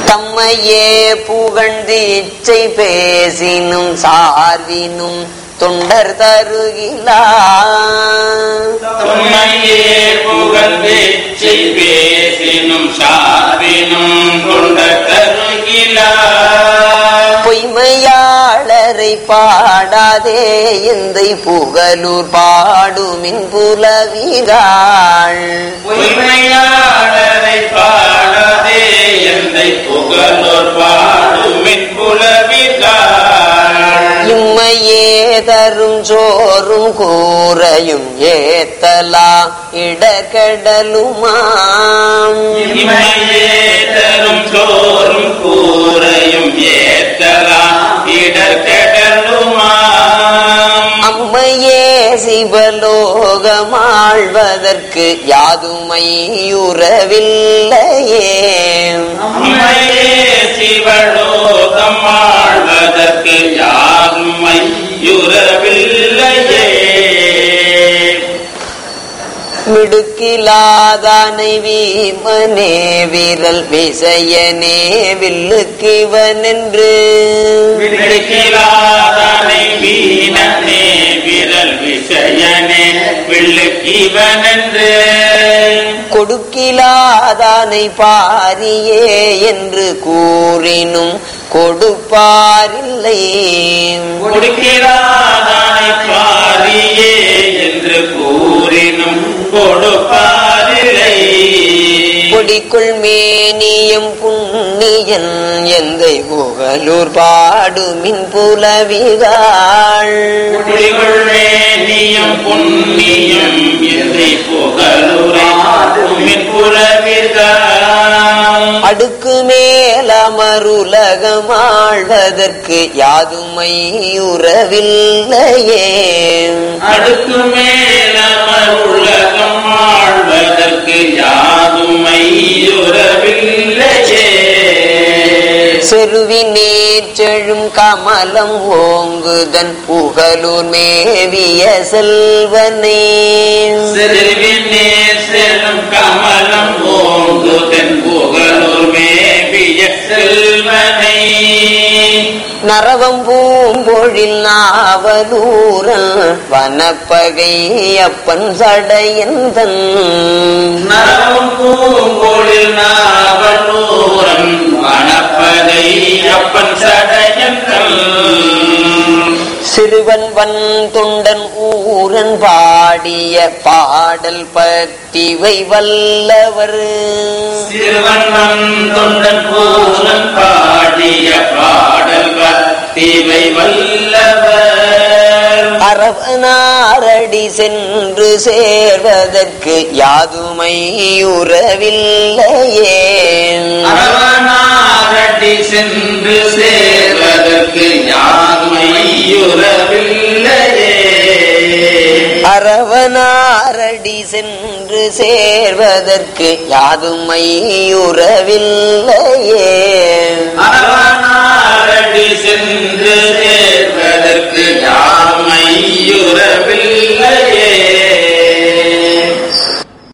தம்மையே புகழ்ந்து இச்சை பேசினும் சார்வினும் தொண்டர் தருகிலார். தம்மையே புகழ்ந்து இச்சை பேசினும் சார்வினும் தொண்டர் தருகிலார். பொய்மையாளரை பாடாதே எந்தை புகழூர் பாடுமின் புலவிகாள். பொய்மையாளரை பாடாதே எந்தை புகழூர் பாடுமின் புலவிகாள். இம்மையே தரும் சோறும் கூரையும் ஏத்தலா இடக்கடலுமாம். இம்மையே தரும் சோறும் கூரையும் ஏத்தலாம் இடர்கடலுமாம். அம்மையே சிவலோகமாழ்வதற்கு யாதுமை உறவில்லையே. அம்மையே சிவலோகம் ஆழ்வதற்கு யாதுமை யுறவில்லையே. மிடுக்கிலாதானை வீமனே விரல் விசையனே வில்லுக்கிவனென்று. விடுக்கிலாதானை வீணனே விரல் விஷயனே வில்லுக்கிவனென்று. கொடுக்கிலாதானை பாரியே என்று கூறினும் கொடுப்பாரில்லை. கொடுக்கிறாதானை பாரியே என்று கூறினும் கொடுப்பாரில்லை. பொடிக்குள் மேனியம் புண்ணியன் எந்தை புகழூர் பாடுமின் புலவிகாள். குடிகள் மேனியம் புண்ணியம் எந்தை புகழுராடுமின் புலவிகாள். அடுக்கு மேலமருலகமாழ்வதற்கு யாதுமை உறவில்லையே. அடுக்கு மேலமர் உலகம் ஆழ்வதற்கு யாதுமை உறவில்லையே. செருவினேற் செழும் கமலம் ஓங்குதன் புகழூர் மேவிய செல்வனே. செல்வினே செல்லும் கமலம் ஓங்குதன் புகழூர் மேவிய செல்வனை. நரவம் பூம்பொழில் நாவலூரன் வனப்பகை அப்பன் சடையந்தன். நரவம் பூங்கோளில் நாவலூரன் வனப்பகை அப்பன் சடையந்தன். சிறுவன் வன் தொண்டன் ஊரன் பாடிய பாடல் பத்திவை வல்லவர். சிறுவன் தொண்டன் பூரன் பாடிய பாடல் பத்திவை வல்லவர். அரவனாரடி சென்று சேர்வதற்கு யாதுமை உறவில்லையே. அரவனாரடி சென்று சேர்வதற்கு யாதுமை உறவில்லையே. அரவனாரடி சென்று சேர்வதற்கு யாதுமை உறவில்லையே.